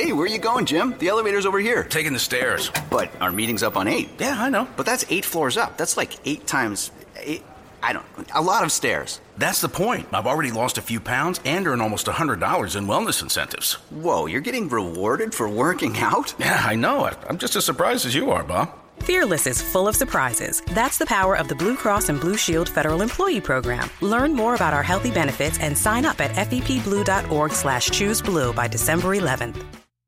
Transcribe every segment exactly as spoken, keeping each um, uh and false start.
Hey, where are you going, Jim? The elevator's over here. Taking the stairs. But our meeting's up on eight. Yeah, I know. But that's eight floors up. That's like eight times eight. I don't. A lot of stairs. That's the point. I've already lost a few pounds and earned almost one hundred dollars in wellness incentives. Whoa, you're getting rewarded for working out? Yeah, I know. I'm just as surprised as you are, Bob. Fearless is full of surprises. That's the power of the Blue Cross and Blue Shield Federal Employee Program. Learn more about our healthy benefits and sign up at fepblue.org slash choose blue by December eleventh.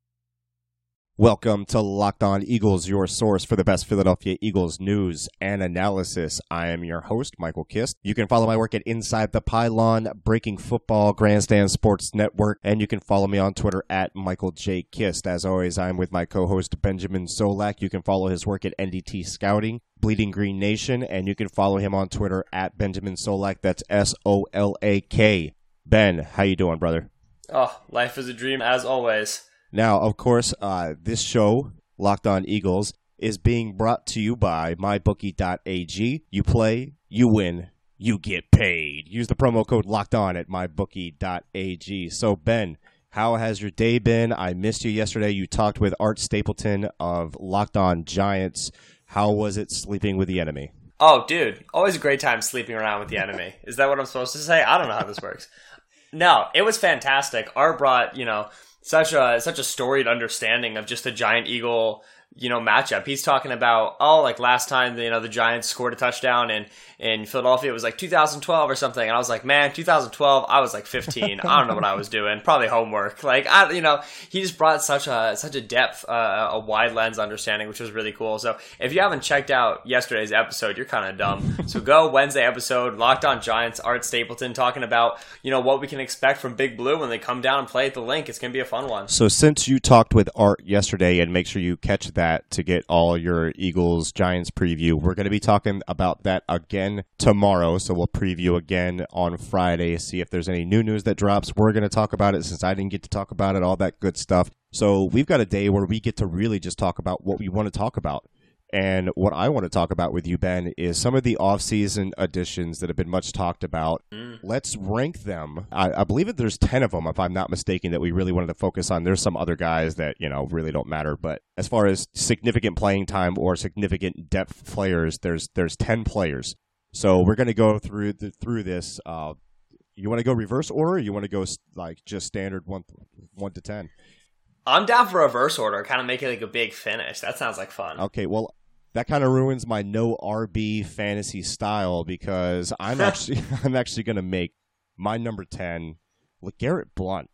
Welcome to Locked On Eagles, your source for the best Philadelphia Eagles news and analysis. I am your host, Michael Kist. You can follow my work at Inside the Pylon, Breaking Football, Grandstand Sports Network, and you can follow me on Twitter at Michael J. Kist. As always, I'm with my co-host, Benjamin Solak. You can follow his work at N D T Scouting, Bleeding Green Nation, and you can follow him on Twitter at Benjamin Solak. That's S O L A K. Ben, how you doing, brother? Oh, life is a dream, as always. Now, of course, uh, this show, Locked On Eagles, is being brought to you by my bookie dot a g. You play, you win, you get paid. Use the promo code LOCKEDON at my bookie dot a g. So, Ben, how has your day been? I missed you yesterday. You talked with Art Stapleton of Locked On Giants. How was it sleeping with the enemy? Oh, dude, always a great time sleeping around with the enemy. Is that what I'm supposed to say? I don't know how this works. No, it was fantastic. Art brought, you know... Such a such a storied understanding of just the Giant Eagle, you know, matchup. He's talking about, oh, like last time, you know, the Giants scored a touchdown in, in Philadelphia, it was like two thousand twelve or something. And I was like, man, two thousand twelve, I was like fifteen. I don't know what I was doing. Probably homework. Like, I, you know, he just brought such a such a depth, uh, a wide lens understanding, which was really cool. So if you haven't checked out yesterday's episode, you're kind of dumb. So go Wednesday episode, Locked On Giants, Art Stapleton talking about, you know, what we can expect from Big Blue when they come down and play at the Link. It's going to be a fun one. So since you talked with Art yesterday, and make sure you catch that to get all your Eagles Giants preview, we're going to be talking about that again tomorrow. So we'll preview again on Friday, see if there's any new news that drops. We're going to talk about it since I didn't get to talk about it, all that good stuff. So we've got a day where we get to really just talk about what we want to talk about. And what I want to talk about with you, Ben, is some of the offseason additions that have been much talked about. Mm. Let's rank them. I, I believe that there's ten of them, if I'm not mistaken, that we really wanted to focus on. There's some other guys that, you know, really don't matter. But as far as significant playing time or significant depth players, there's there's ten players. So we're going to go through the, through this. Uh, you want to go reverse order, or you want to go like just standard one one to ten? I'm down for reverse order, kind of make it like a big finish. That sounds like fun. Okay, well, that kind of ruins my no R B fantasy style because I'm actually I'm actually going to make my number ten LeGarrette Blount.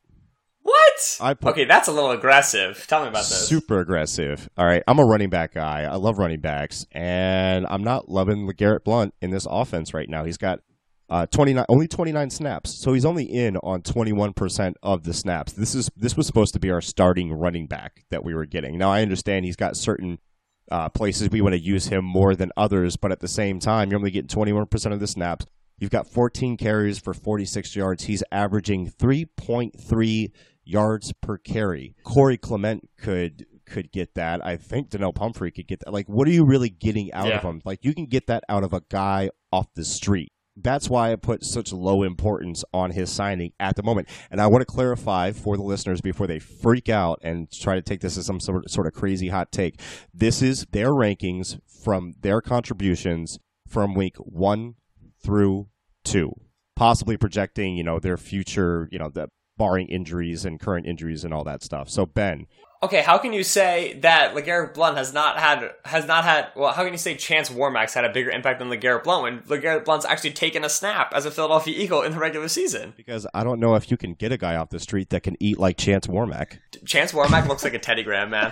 What? I put okay, that's a little aggressive. Tell me about this. Super aggressive. All right, I'm a running back guy. I love running backs, and I'm not loving LeGarrette Blount in this offense right now. He's got Uh, twenty-nine, only twenty-nine snaps, so he's only in on twenty-one percent of the snaps. This is this was supposed to be our starting running back that we were getting. Now, I understand he's got certain uh, places we want to use him more than others, but at the same time, you're only getting twenty-one percent of the snaps. You've got fourteen carries for forty-six yards. He's averaging three point three yards per carry. Corey Clement could could get that. I think Donnell Pumphrey could get that. Like, what are you really getting out yeah. of him? Like, you can get that out of a guy off the street. That's why I put such low importance on his signing at the moment. And I want to clarify for the listeners before they freak out and try to take this as some sort of, sort of crazy hot take. This is their rankings from their contributions from week one through two, possibly projecting, you know, their future, you know, the barring injuries and current injuries and all that stuff. So, Ben. Okay, how can you say that LeGarrette Blount has not had, has not had, well, how can you say Chance Warmack's had a bigger impact than LeGarrette Blount when LeGarrette Blount's actually taken a snap as a Philadelphia Eagle in the regular season? Because I don't know if you can get a guy off the street that can eat like Chance Warmack. Chance Warmack looks like a Teddy Graham, man.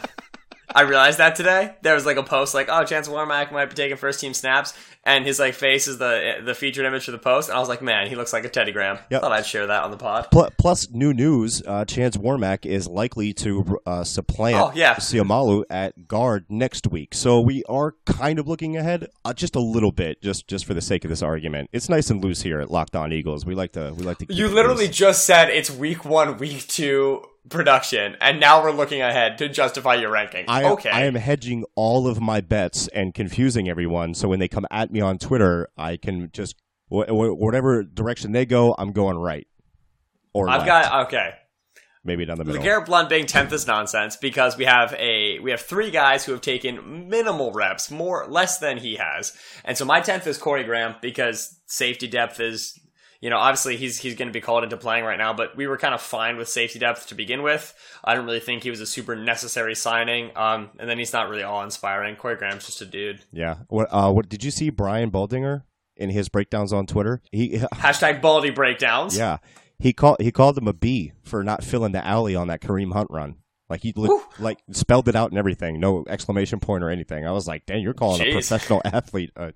I realized that today. There was like a post like, oh, Chance Warmack might be taking first team snaps, and his like face is the the featured image for the post, and I was like, man, he looks like a Teddy Graham. Yep. Thought I'd share that on the pod. Plus, new news, uh, Chance Warmack is likely to uh, supplant oh, yeah. Siamalu at guard next week. So we are kind of looking ahead uh, just a little bit, just just for the sake of this argument. It's nice and loose here at Locked On Eagles. We like to we like to. Keep you it literally loose. just said it's week one, week two production, and now we're looking ahead to justify your ranking. I, okay. I am hedging all of my bets and confusing everyone, so when they come at me on Twitter, I can just, wh- wh- whatever direction they go, I'm going right. Or I've left. got, okay. maybe down the middle. LeGarrette Blount being tenth is nonsense because we have a we have three guys who have taken minimal reps, more less than he has, and so my tenth is Corey Graham because safety depth is, you know, obviously he's he's going to be called into playing right now, but we were kind of fine with safety depth to begin with. I don't really think he was a super necessary signing, um, and then he's not really all inspiring. Corey Graham's just a dude. Yeah. What? Uh, what did you see Brian Baldinger in his breakdowns on Twitter? He hashtag Baldy breakdowns. Yeah. He called he called him a B for not filling the alley on that Kareem Hunt run. Like he li- like spelled it out and everything, no exclamation point or anything. I was like, "Dang, you're calling Jeez. a professional athlete a,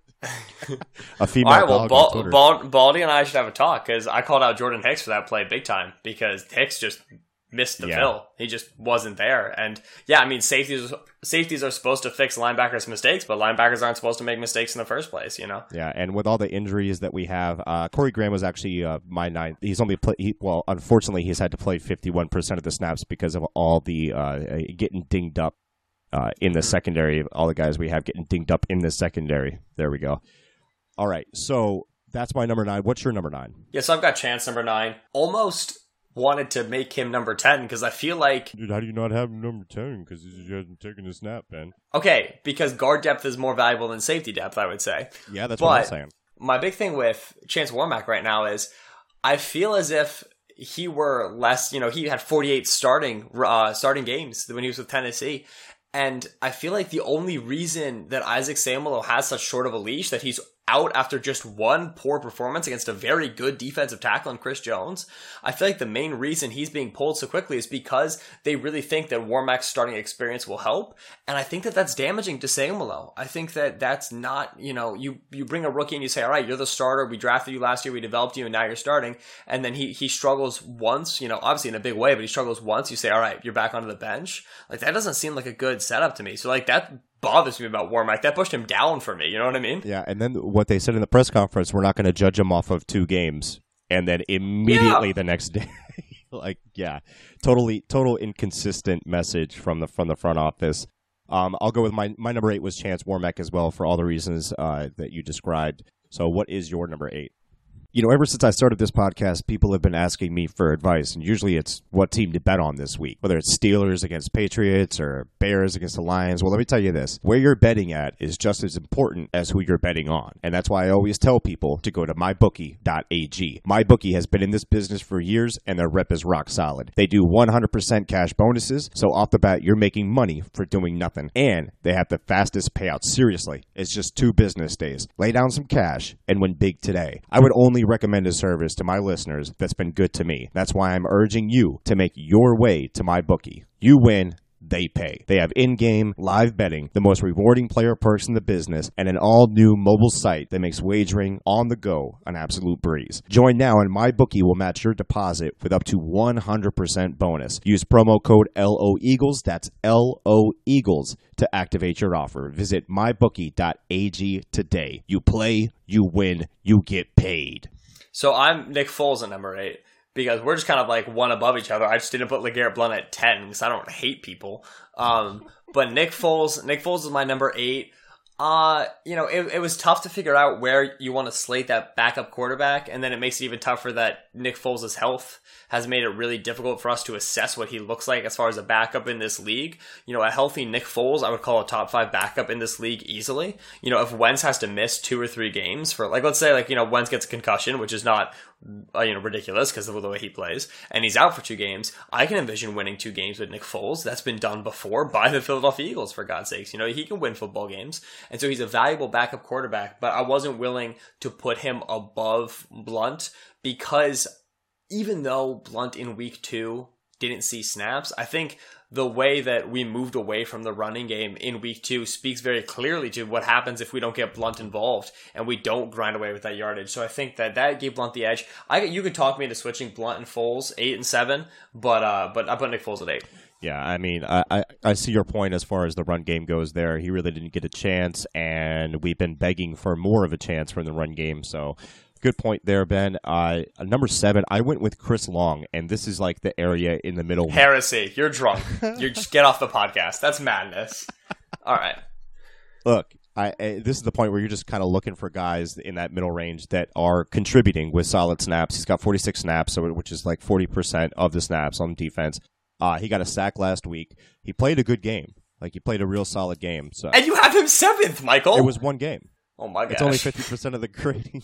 a female All right, well, dog Bal- on Twitter." Bal- Baldy and I should have a talk because I called out Jordan Hicks for that play big time because Hicks just missed the yeah. bill. He just wasn't there. And yeah, I mean, safeties safeties are supposed to fix linebackers' mistakes, but linebackers aren't supposed to make mistakes in the first place, you know? Yeah, and with all the injuries that we have, uh, Corey Graham was actually uh, my ninth. He's only played, he, well, unfortunately, he's had to play fifty-one percent of the snaps because of all the uh, getting dinged up uh, in the secondary. All the guys we have getting dinged up in the secondary. There we go. All right, so that's my number nine. What's your number nine? Yeah, so I've got Chance number nine. Almost wanted to make him number ten because I feel like... Dude, how do you not have him number ten? Because he hasn't taken a snap, man. Okay, because guard depth is more valuable than safety depth, I would say. Yeah, that's but what I'm saying. My big thing with Chance Warmack right now is I feel as if he were less... You know, he had forty-eight starting uh, starting games when he was with Tennessee. And I feel like the only reason that Isaac Seumalo has such short of a leash, that he's out after just one poor performance against a very good defensive tackle in Chris Jones, I feel like the main reason he's being pulled so quickly is because they really think that Warmack's starting experience will help. And I think that that's damaging to Seumalo. I think that that's not, you know, you, you bring a rookie and you say, all right, you're the starter. We drafted you last year. We developed you and now you're starting. And then he, he struggles once, you know, obviously in a big way, but he struggles once. You say, all right, you're back onto the bench. Like that doesn't seem like a good setup to me. So like that bothers me about Warmack. That pushed him down for me. You know what I mean? Yeah, and then what they said in the press conference, we're not going to judge him off of two games, and then immediately yeah. the next day, like, yeah, totally, total inconsistent message from the from the front office. Um, I'll go with my my number eight was Chance Warmack as well for all the reasons uh, that you described. So, what is your number eight? You know, ever since I started this podcast, people have been asking me for advice, and usually it's what team to bet on this week, whether it's Steelers against Patriots or Bears against the Lions. Well, let me tell you this. Where you're betting at is just as important as who you're betting on, and that's why I always tell people to go to my bookie dot a g. MyBookie has been in this business for years, and their rep is rock solid. They do one hundred percent cash bonuses, so off the bat, you're making money for doing nothing, and they have the fastest payouts. Seriously, it's just two business days. Lay down some cash and win big today. I would only recommend a service to my listeners that's been good to me. That's why I'm urging you to make your way to MyBookie. You win, they pay. They have in-game live betting, the most rewarding player perks in the business, and an all-new mobile site that makes wagering on the go an absolute breeze. Join now and MyBookie will match your deposit with up to one hundred percent bonus. Use promo code L O Eagles, that's L O Eagles, to activate your offer. Visit my bookie dot a g today. You play, you win, you get paid. So I'm Nick Foles at number eight because we're just kind of like one above each other. I just didn't put LeGarrette Blount at ten because I don't hate people. Um, but Nick Foles, Nick Foles is my number eight. Uh, you know, it, it was tough to figure out where you want to slate that backup quarterback, and then it makes it even tougher that Nick Foles' health has made it really difficult for us to assess what he looks like as far as a backup in this league. You know, a healthy Nick Foles, I would call a top five backup in this league easily. You know, if Wentz has to miss two or three games for, like, let's say, like, you know, Wentz gets a concussion, which is not, uh, you know, ridiculous because of the way he plays, and he's out for two games, I can envision winning two games with Nick Foles. That's been done before by the Philadelphia Eagles, for God's sakes. You know, he can win football games, and so he's a valuable backup quarterback, but I wasn't willing to put him above Blount because even though Blount in week two didn't see snaps, I think the way that we moved away from the running game in week two speaks very clearly to what happens if we don't get Blount involved and we don't grind away with that yardage. So I think that that gave Blount the edge. I You could talk me into switching Blount and Foles eight and seven, but uh, but I put Nick Foles at eight. Yeah, I mean, I, I, I see your point as far as the run game goes there. He really didn't get a chance, and we've been begging for more of a chance from the run game, so good point there, Ben. Uh, number seven, I went with Chris Long, and this is like the area in the middle. Heresy. You're drunk. You just get off the podcast. That's madness. All right. Look, I, I, this is the point where you're just kind of looking for guys in that middle range that are contributing with solid snaps. He's got forty-six snaps, so which is like forty percent of the snaps on defense. Uh, he got a sack last week. He played a good game. Like, he played a real solid game. So and you have him seventh, Michael. It was one game. Oh, my gosh. It's only fifty percent of the grading.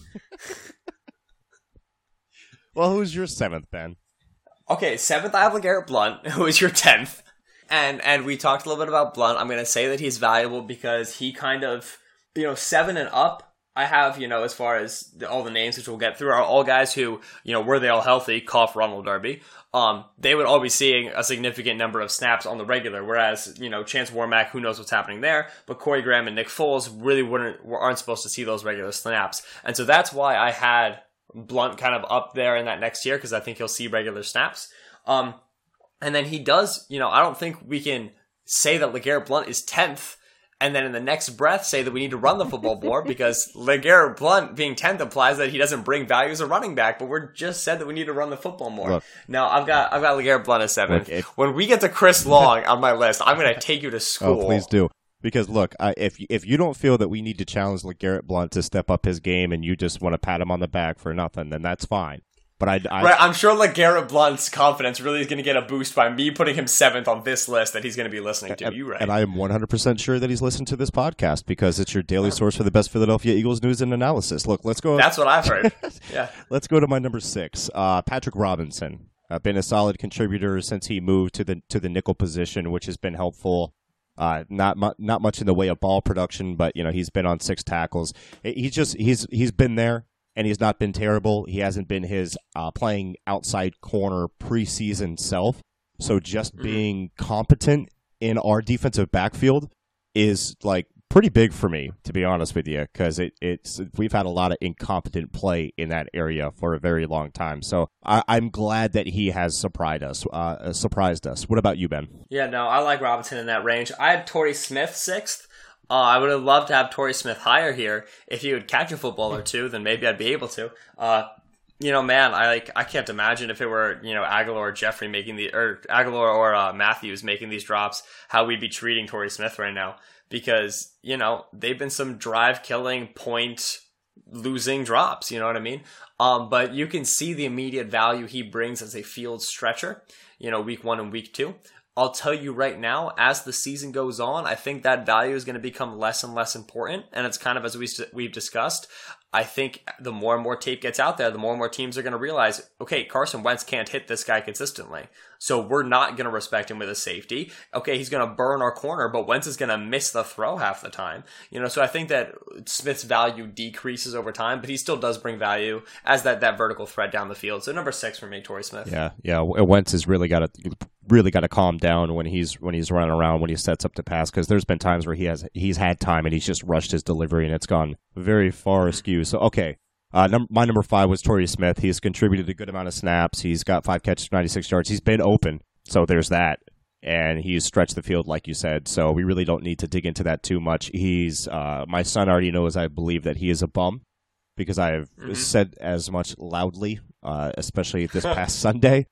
Well, who's your seventh, Ben? Okay, seventh, I have LeGarrette Blount, who is your tenth. And and we talked a little bit about Blount. I'm going to say that he's valuable because he kind of, you know, seven and up, I have, you know, as far as the, all the names which we'll get through, are all guys who, you know, were they all healthy, cough Ronald Darby, um, they would all be seeing a significant number of snaps on the regular, whereas, you know, Chance Warmack, who knows what's happening there, but Corey Graham and Nick Foles really wouldn't, aren't supposed to see those regular snaps. And so that's why I had Blount kind of up there in that next year, because I think he'll see regular snaps. Um, And then he does, you know, I don't think we can say that LeGarrette Blount is tenth and then in the next breath say that we need to run the football more because LeGarrette Blount being tenth implies that he doesn't bring value as a running back, but we're just said that we need to run the football more. Look, now, I've got I've got LeGarrette Blount as seventh. Look, when we get to Chris Long on my list, I'm going to take you to school. Oh, please do. Because, look, uh, if, if you don't feel that we need to challenge LeGarrette Blount to step up his game and you just want to pat him on the back for nothing, then that's fine. But I, I, right, I'm sure LeGarrette Blount's confidence really is going to get a boost by me putting him seventh on this list that he's going to be listening to. And, you right? And I am one hundred percent sure that he's listened to this podcast because it's your daily source for the best Philadelphia Eagles news and analysis. Look, let's go. That's what I've heard. Yeah. Let's go to my number six, uh, Patrick Robinson. Uh, been a solid contributor since he moved to the to the nickel position, which has been helpful. Uh, not mu- not much in the way of ball production, but you know he's been on six tackles. He's just he's he's been there. And he's not been terrible. He hasn't been his uh, playing outside corner preseason self. So just being competent in our defensive backfield is like pretty big for me, to be honest with you, because it, it's we've had a lot of incompetent play in that area for a very long time. So I, I'm glad that he has surprised us. Uh, surprised us. What about you, Ben? Yeah, no, I like Robinson in that range. I had Torrey Smith sixth. Uh, I would have loved to have Torrey Smith higher here. If he would catch a football or two, then maybe I'd be able to. Uh, you know, man, I like I can't imagine if it were, you know, Aguilar or Jeffrey making the or Aguilar or uh, Matthews making these drops, how we'd be treating Torrey Smith right now. Because, you know, they've been some drive killing, point losing drops, you know what I mean? Um, but you can see the immediate value he brings as a field stretcher, you know, week one and week two. I'll tell you right now, as the season goes on, I think that value is going to become less and less important. And it's kind of as we, we've discussed, I think the more and more tape gets out there, the more and more teams are going to realize, okay, Carson Wentz can't hit this guy consistently. So we're not going to respect him with a safety. Okay, he's going to burn our corner, but Wentz is going to miss the throw half the time. You know, so I think that Smith's value decreases over time, but he still does bring value as that, that vertical threat down the field. So number six for me, Torrey Smith. Yeah, yeah. Wentz has really got to really got to calm down when he's when he's running around, when he sets up to pass, because there's been times where he has he's had time and he's just rushed his delivery and it's gone very far askew. So okay, uh, num- my number five was Torrey Smith. He's contributed a good amount of snaps. He's got five catches for ninety-six yards. He's been open, so there's that, and he's stretched the field like you said. So we really don't need to dig into that too much. He's uh, my son already knows, I believe, that he is a bum because I have mm-hmm. said as much loudly, uh, especially this past Sunday.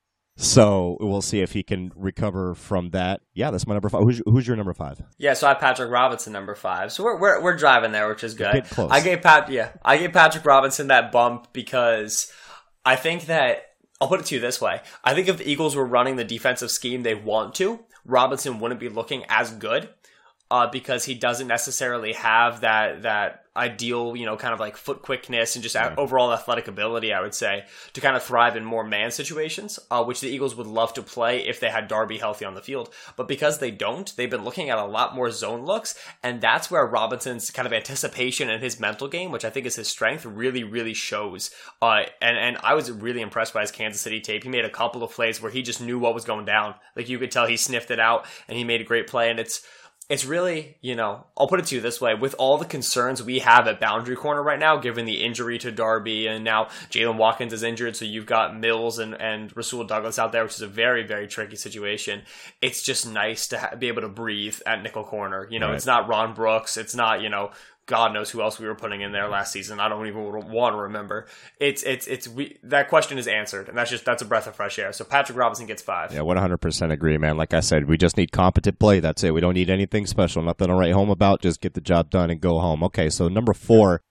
So we'll see if he can recover from that. Yeah, that's my number five. Who's, who's your number five? Yeah, so I have Patrick Robinson number five. So we're we're we're driving there, which is good. Get close. I gave Pat yeah, I gave Patrick Robinson that bump because I think that I'll put it to you this way. I think if the Eagles were running the defensive scheme they want to, Robinson wouldn't be looking as good. Uh, because he doesn't necessarily have that that ideal, you know, kind of like foot quickness and just yeah. overall athletic ability, I would say, to kind of thrive in more man situations, uh, which the Eagles would love to play if they had Darby healthy on the field. But because they don't, they've been looking at a lot more zone looks, and that's where Robinson's kind of anticipation and his mental game, which I think is his strength, really, really shows. Uh, and, and I was really impressed by his Kansas City tape. He made a couple of plays where he just knew what was going down. Like, you could tell he sniffed it out, and he made a great play, and it's It's really, you know, I'll put it to you this way. With all the concerns we have at boundary corner right now, given the injury to Darby, and now Jalen Watkins is injured, so you've got Mills and, and Rasul Douglas out there, which is a very, very tricky situation. It's just nice to ha- be able to breathe at nickel corner. You know, right. It's not Ron Brooks. It's not, you know, God knows who else we were putting in there last season. I don't even want to remember. It's it's it's we, that question is answered, and that's just that's a breath of fresh air. So Patrick Robinson gets five. Yeah, one hundred percent agree, man. Like I said, we just need competent play. That's it. We don't need anything special. Nothing to write home about. Just get the job done and go home. Okay, so number four,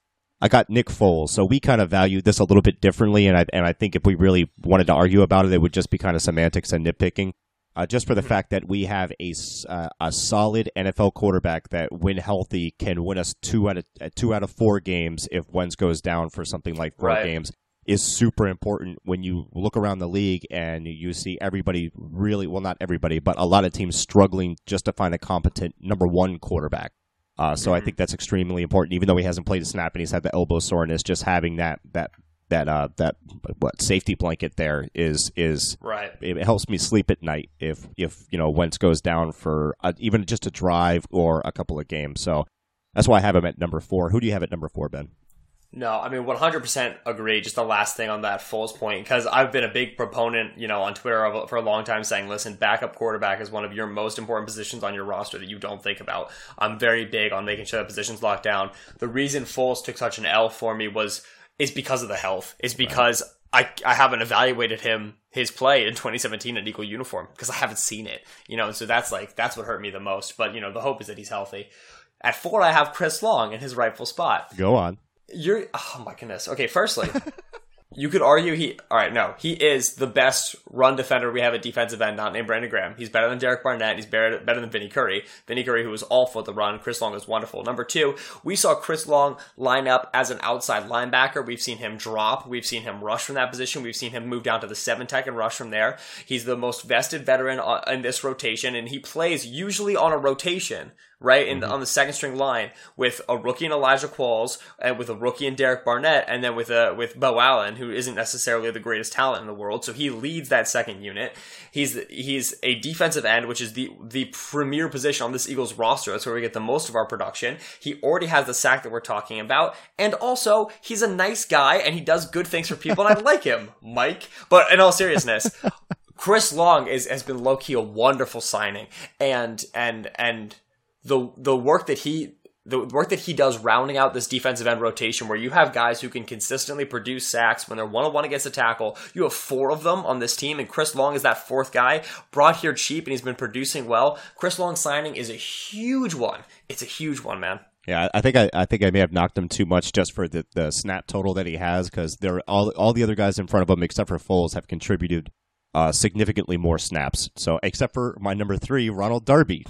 I got Nick Foles. So we kind of value this a little bit differently, and I and I think if we really wanted to argue about it, it would just be kind of semantics and nitpicking. Uh, just for the fact that we have a, uh, a solid N F L quarterback that, when healthy, can win us two out of uh, two out of four games if Wentz goes down for something like four right. games is super important when you look around the league and you see everybody really, well, not everybody, but a lot of teams struggling just to find a competent number one quarterback. Uh, so mm-hmm. I think that's extremely important. Even though he hasn't played a snap and he's had the elbow soreness, just having that that. That uh that what safety blanket there is is right. It helps me sleep at night if if you know Wentz goes down for a, even just a drive or a couple of games. So that's why I have him at number four. Who do you have at number four, Ben? No, I mean, one hundred percent agree. Just the last thing on that Foles point, because I've been a big proponent, you know, on Twitter for a long time saying, listen, backup quarterback is one of your most important positions on your roster that you don't think about. I'm very big on making sure that position's locked down. The reason Foles took such an L for me was is because of the health. It's because right. I I haven't evaluated him, his play in twenty seventeen in equal uniform, because I haven't seen it. You know, so that's like, that's what hurt me the most. But, you know, the hope is that he's healthy. At four, I have Chris Long in his rightful spot. Go on. You're, oh my goodness. Okay, firstly, you could argue he, all right, no, he is the best run defender we have at defensive end, not named Brandon Graham. He's better than Derek Barnett. He's better, better than Vinny Curry. Vinny Curry, who was awful at the run. Chris Long is wonderful. Number two, we saw Chris Long line up as an outside linebacker. We've seen him drop. We've seen him rush from that position. We've seen him move down to the seven tech and rush from there. He's the most vested veteran in this rotation, and he plays usually on a rotation, right, in the, on the second string line with a rookie in Elijah Qualls and with a rookie in Derek Barnett, and then with a with Bo Allen, who isn't necessarily the greatest talent in the world. So he leads that second unit. He's he's a defensive end, which is the the premier position on this Eagles roster. That's where we get the most of our production. He already has the sack that we're talking about, and also he's a nice guy and he does good things for people, and I like him, Mike. But in all seriousness, Chris Long is has been low key a wonderful signing, and and and. The the work that he the work that he does rounding out this defensive end rotation, where you have guys who can consistently produce sacks when they're one-on-one against a tackle. You have four of them on this team, and Chris Long is that fourth guy, brought here cheap, and he's been producing well. Chris Long signing is a huge one. It's a huge one, man. Yeah, I think I, I think I may have knocked him too much just for the, the snap total that he has, because they're all all the other guys in front of him, except for Foles, have contributed Uh, significantly more snaps. So, except for my number three, Ronald Darby.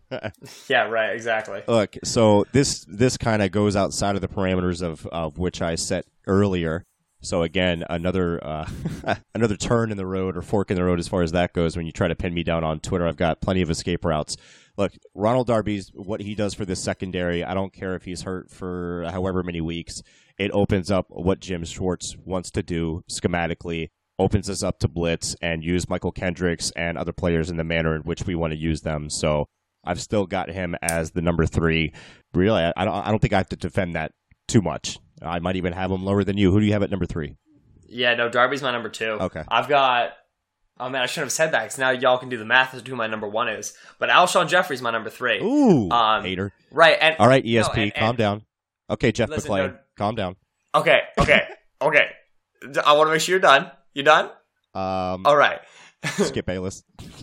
Yeah, right, exactly. Look, so this this kind of goes outside of the parameters of, of which I set earlier. So again, another uh, another turn in the road or fork in the road as far as that goes. When you try to pin me down on Twitter, I've got plenty of escape routes. Look, Ronald Darby's what he does for this secondary. I don't care if he's hurt for however many weeks. It opens up what Jim Schwartz wants to do schematically. Opens us up to blitz and use Michael Kendricks and other players in the manner in which we want to use them. So I've still got him as the number three. Really, I don't, I don't think I have to defend that too much. I might even have him lower than you. Who do you have at number three? Yeah, no, Darby's my number two. Okay. I've got, oh man, I shouldn't have said that because now y'all can do the math as to who my number one is. But Alshon Jeffrey's my number three. Ooh, um, hater. Right. And, all right, E S P, no, and, calm and, down. Okay, Jeff listen, McClain, no, calm down. Okay, okay, okay. I want to make sure you're done. You done? Um, All right. Skip Bayless.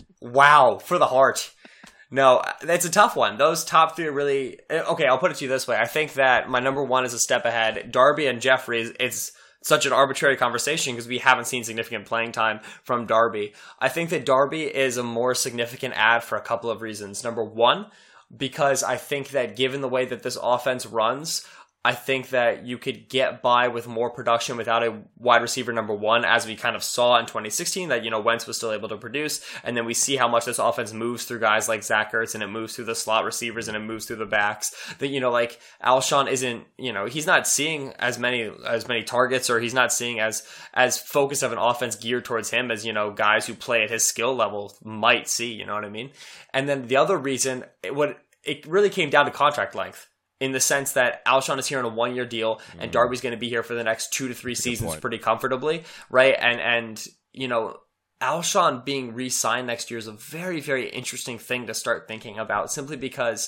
Wow, for the heart. No, it's a tough one. Those top three are really... Okay, I'll put it to you this way. I think that my number one is a step ahead. Darby and Jeffrey, it's such an arbitrary conversation because we haven't seen significant playing time from Darby. I think that Darby is a more significant add for a couple of reasons. Number one, because I think that given the way that this offense runs... I think that you could get by with more production without a wide receiver number one, as we kind of saw in twenty sixteen, that, you know, Wentz was still able to produce. And then we see how much this offense moves through guys like Zach Ertz, and it moves through the slot receivers, and it moves through the backs. That, you know, like Alshon isn't, you know, he's not seeing as many, as many targets, or he's not seeing as, as focused of an offense geared towards him as, you know, guys who play at his skill level might see, you know what I mean? And then the other reason, it, what it really came down to contract length. In the sense that Alshon is here on a one-year deal, and Darby's going to be here for the next two to three seasons pretty comfortably, right? And, and you know, Alshon being re-signed next year is a very, very interesting thing to start thinking about, simply because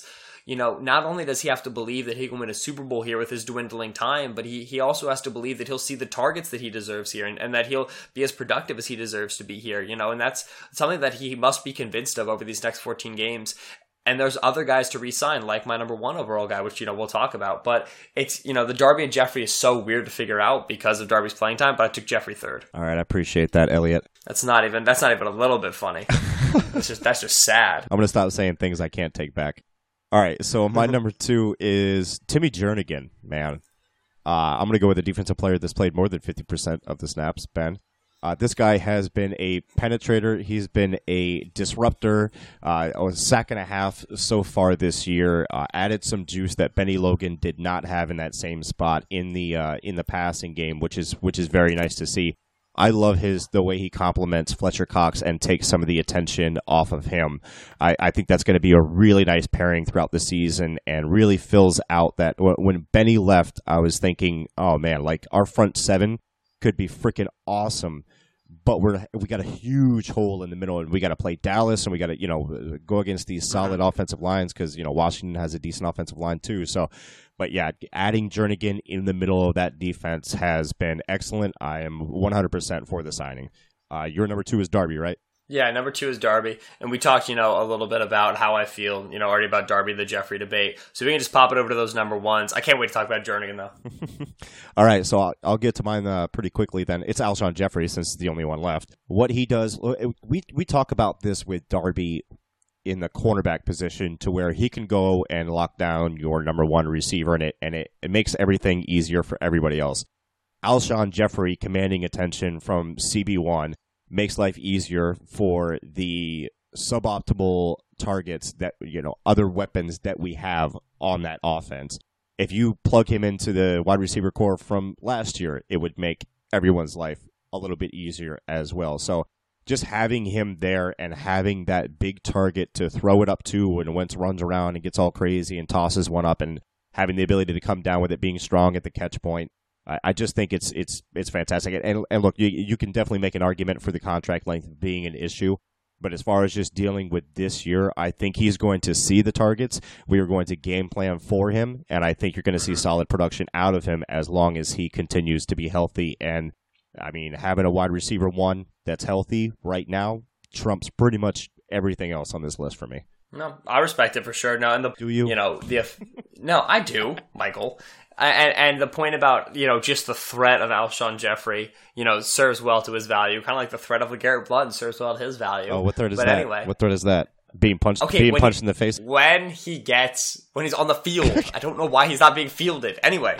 you know, not only does he have to believe that he can win a Super Bowl here with his dwindling time, but he, he also has to believe that he'll see the targets that he deserves here and, and that he'll be as productive as he deserves to be here, you know, and that's something that he must be convinced of over these next fourteen games. And there's other guys to re-sign, like my number one overall guy, which, you know, we'll talk about. But it's, you know, the Darby and Jeffrey is so weird to figure out because of Darby's playing time, but I took Jeffrey third. All right, I appreciate that, Elliot. That's not even, that's not even a little bit funny. That's just, that's just sad. I'm going to stop saying things I can't take back. All right, so my number two is Timmy Jernigan, man. Uh, I'm going to go with a defensive player that's played more than fifty percent of the snaps, Ben. Uh, this guy has been a penetrator. He's been a disruptor. Uh, a sack and a half so far this year. Uh, added some juice that Benny Logan did not have in that same spot in the uh, in the passing game, which is which is very nice to see. I love his the way he complements Fletcher Cox and takes some of the attention off of him. I, I think that's going to be a really nice pairing throughout the season and really fills out that. When Benny left, I was thinking, oh man, like our front seven could be freaking awesome. But we're we got a huge hole in the middle, and we got to play Dallas, and we got to you know go against these solid offensive lines because you know Washington has a decent offensive line too. So, but yeah, adding Jernigan in the middle of that defense has been excellent. I am one hundred percent for the signing. Uh, your number two is Darby, right? Yeah, number two is Darby, and we talked, you know, a little bit about how I feel, you know, already about Darby, the Jeffrey debate. So we can just pop it over to those number ones. I can't wait to talk about Jernigan, though. All right, so I'll, I'll get to mine uh, pretty quickly then. It's Alshon Jeffrey, since it's the only one left. What he does, we we talk about this with Darby in the cornerback position to where he can go and lock down your number one receiver, and it and it, it makes everything easier for everybody else. Alshon Jeffrey commanding attention from C B one makes life easier for the suboptimal targets that, you know, other weapons that we have on that offense. If you plug him into the wide receiver core from last year, it would make everyone's life a little bit easier as well. So just having him there and having that big target to throw it up to, and Wentz runs around and gets all crazy and tosses one up, and having the ability to come down with it, being strong at the catch point, I just think it's it's it's fantastic. And and look, you you can definitely make an argument for the contract length being an issue. But as far as just dealing with this year, I think he's going to see the targets. We are going to game plan for him. And I think you're going to see solid production out of him as long as he continues to be healthy. And, I mean, having a wide receiver one that's healthy right now trumps pretty much everything else on this list for me. No, I respect it for sure. No, and the do you? You know the no, I do, Michael. And, and the point about, you know, just the threat of Alshon Jeffrey, you know, serves well to his value. Kind of like the threat of LeGarrette Blount serves well to his value. Oh, what threat is but that? Anyway, what threat is that? Being punched, okay, being punched he, in the face? When he gets, when he's on the field. I don't know why he's not being fielded. Anyway,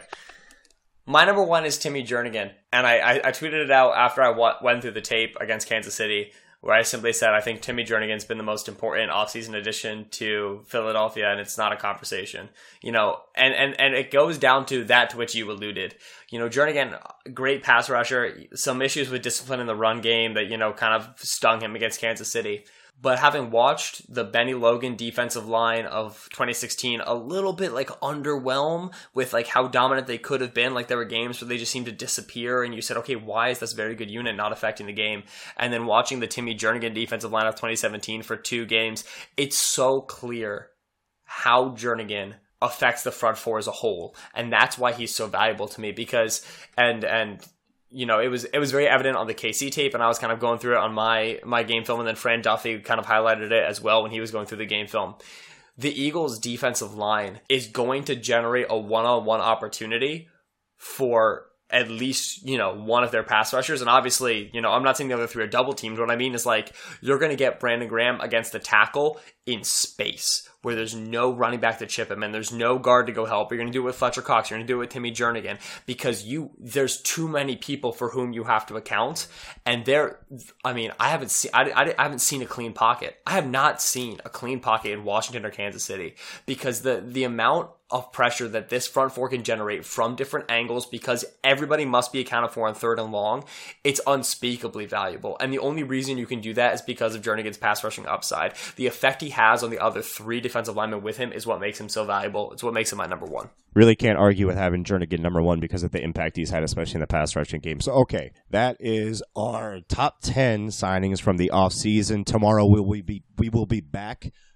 my number one is Timmy Jernigan. And I, I, I tweeted it out after I w- went through the tape against Kansas City, where I simply said, I think Timmy Jernigan's been the most important offseason addition to Philadelphia, and it's not a conversation. You know, and, and, and it goes down to that to which you alluded. You know, Jernigan, great pass rusher, some issues with discipline in the run game that, you know, kind of stung him against Kansas City. But having watched the Benny Logan defensive line of twenty sixteen a little bit like underwhelm with like how dominant they could have been, like there were games where they just seemed to disappear and you said, okay, why is this very good unit not affecting the game? And then watching the Timmy Jernigan defensive line of twenty seventeen for two games, it's so clear how Jernigan affects the front four as a whole. And that's why he's so valuable to me because, and, and, you know, it was it was very evident on the K C tape, and I was kind of going through it on my my game film, and then Fran Duffy kind of highlighted it as well when he was going through the game film. The Eagles' defensive line is going to generate a one-on-one opportunity for at least, you know, one of their pass rushers. And obviously, you know, I'm not saying the other three are double teamed. What I mean is like, you're going to get Brandon Graham against the tackle in space where there's no running back to chip him and there's no guard to go help. You're going to do it with Fletcher Cox. You're going to do it with Timmy Jernigan because you, there's too many people for whom you have to account. And there, I mean, I haven't seen, I, I, I haven't seen a clean pocket. I have not seen a clean pocket in Washington or Kansas City because the, the amount of pressure that this front four can generate from different angles because everybody must be accounted for on third and long, it's unspeakably valuable. And the only reason you can do that is because of Jernigan's pass rushing upside. The effect he has on the other three defensive linemen with him is what makes him so valuable. It's what makes him my number one. Really can't argue with having Jernigan number one because of the impact he's had, especially in the pass rushing game. So, okay, that is our top ten signings from the offseason. Tomorrow we will be we will be back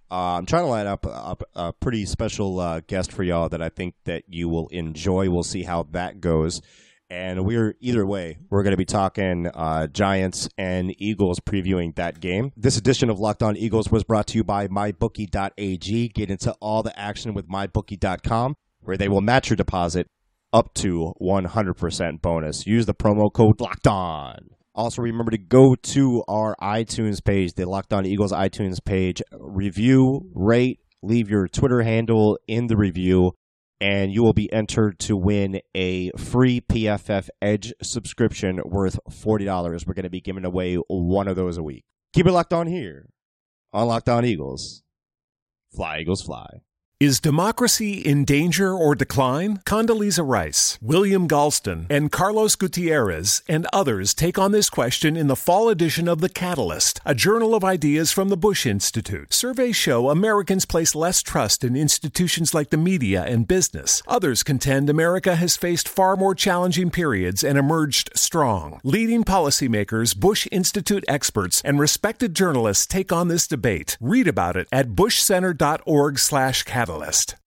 Uh, I'm trying to line up a, a pretty special uh, guest for y'all that I think that you will enjoy. We'll see how that goes. And we're either way, we're going to be talking uh, Giants and Eagles, previewing that game. This edition of Locked On Eagles was brought to you by my bookie dot a g. Get into all the action with my bookie dot com, where they will match your deposit up to one hundred percent bonus. Use the promo code Locked On. Also, remember to go to our iTunes page, the Locked On Eagles iTunes page. Review, rate, leave your Twitter handle in the review, and you will be entered to win a free P F F Edge subscription worth forty dollars. We're going to be giving away one of those a week. Keep it locked on here on Locked On Eagles. Fly, Eagles, fly. Is democracy in danger or decline? Condoleezza Rice, William Galston, and Carlos Gutierrez and others take on this question in the fall edition of The Catalyst, a journal of ideas from the Bush Institute. Surveys show Americans place less trust in institutions like the media and business. Others contend America has faced far more challenging periods and emerged strong. Leading policymakers, Bush Institute experts, and respected journalists take on this debate. Read about it at bushcenter dot org slash catalyst.